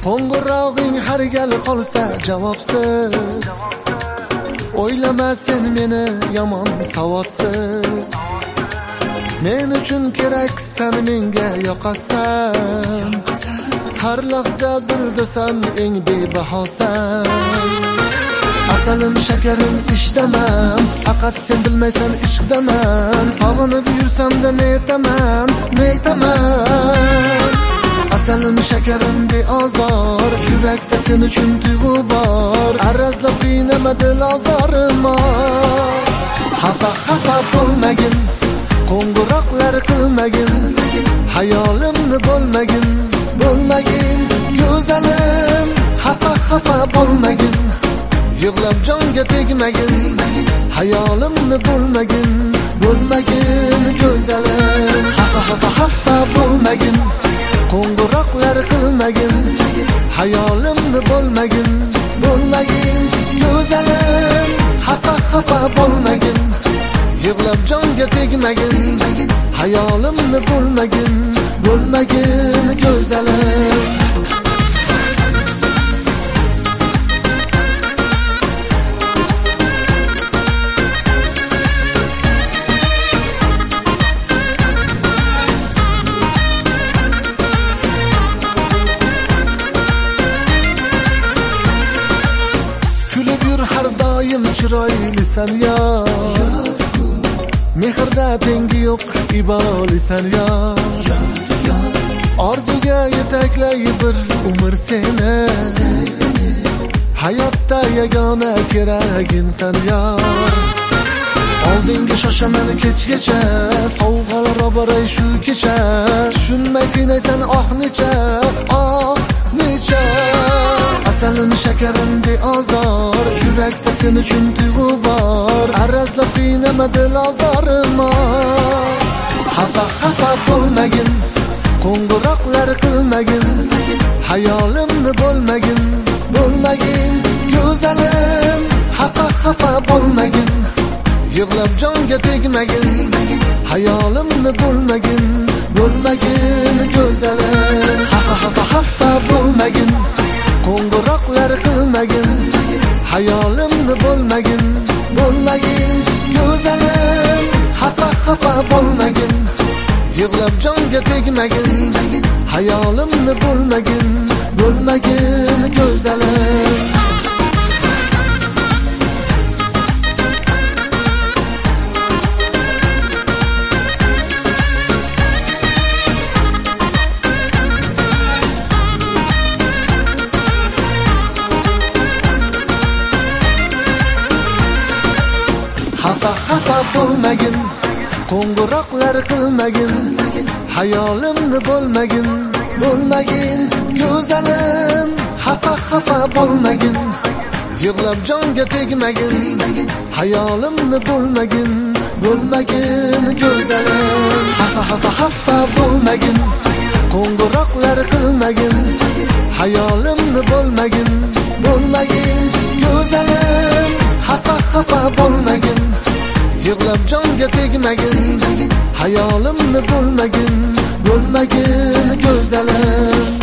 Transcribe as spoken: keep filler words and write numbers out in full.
Qo'ng'irog'ing har gal qolsa javobsiz. O'ylama sen meni yomon savodsiz. Men uchun keraksan, menga yoqasan. Har lahza dildasan, eng bebahosan. Asalim shakarim ishdamam, faqat sen bilmaysan ishqdaman. Sog'inib yursam-da netaman, netaman. Asalim shakarim beozor, yurakda sen uchun tuyg'u bor. Arazlab qiynama dil ozorima. Xafa xafa bo'lmagin, qo'ng'iroqlar qilmagin. Hayolimni bo'lmagin, bo'lmagin go'zalim. Xafa xafa bo'lmagin, yig'lab jonga tegmagin. Hayolimni bo'lmagin, bo'lmagin go'zalim. Xafa xafa xafa bo'lmagin, qo'ng'iroqlar qilmagin. Hayolimni bo'lmagin, bo'lmagin go'zalim. Xafa xafa bo'lmagin, yig'lab jonga tegmagin. Hayolimni bo'lmagin, bo'lmagin go'zalim. Har doim chiroylisan yo, mehrda tengi yo'q ibolisan yo. Orzuga yetaklay bir umr seni, hayotda yagona keragimsan yo. Oldinga shoshaman kechgacha, sovg'alar oboray shu kecha. Tushunmay qiynaysan oh necha, oh necha. Asalim shakarim beozor, yurakda sen uchun tuyg'u bor. Arazlab qiynama dil ozorima. Xafa xafa bo'lmagin, qo'ng'iroqlar qilmagin. Hayolimni bo'lmagin, bo'lmagin go'zalim. Xafa xafa bo'lmagin, yig'lab jonga tegmagin. Hayolimni bo'lmagin, bo'lmagin go'zalim. Xafa xafa xafa bo'lmagin, qo'ng'iroqlar qilmagin. Hayolimni bo'lmagin, bo'lmagin go'zalim. Xafa xafa bo'lmagin, yig'lab jonga tegmagin. Hayolimni bo'lmagin, bo'lmagin go'zalim. Xafa xafa bo'lmagin, qo'ng'iroqlar qilmagin. Hayolimni bo'lmagin, bo'lmagin go'zalim. Xafa xafa bo'lmagin, yig'lab jonga tegmagin. Hayolimni bo'lmagin, bo'lmagin go'zalim. Xafa xafa xafa bo'lmagin, qo'ng'iroqlar qilmagin. Hayolimni bo'lmagin, bo'lmagin go'zalim. Xafa xafa bo'lmagin, yig'lab jonga tegmagin. Hayolimni bo'lmagin, bo'lmagin go'zalim.